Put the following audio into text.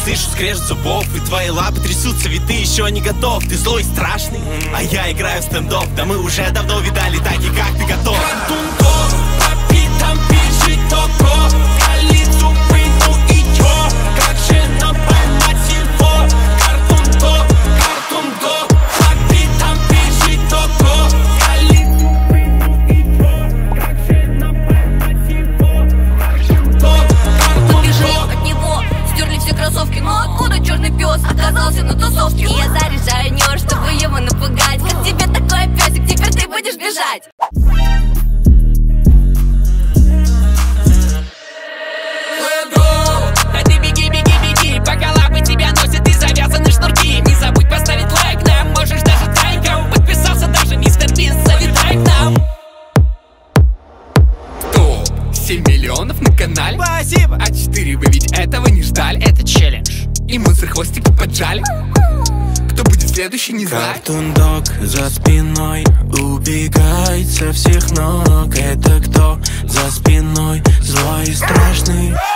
слышу скрежет зубов, и твои лапы трясутся, ведь ты еще не готов. Ты злой и страшный, а я играю в стендоп. Да мы уже давно видали таки, как ты готов. Ну откуда черный пес оказался на тусовке? И я заряжаю нож, чтобы его напугать. Как тебе такой песик, теперь ты будешь бежать. А ты беги, беги, беги, пока лапы тебя носят и завязаны шнурки. Не забудь поставить лайк нам, можешь даже тайком. Подписался даже мистер Бин, залетай к нам. 7 миллионов на канале. Спасибо. А 4 вы ведь этого не ждали. Это челлендж. И монстры хвостики поджали. Кто будет следующий, не знаю. Cartoon Dog за спиной убегает со всех ног. Это кто за спиной? Злой и страшный.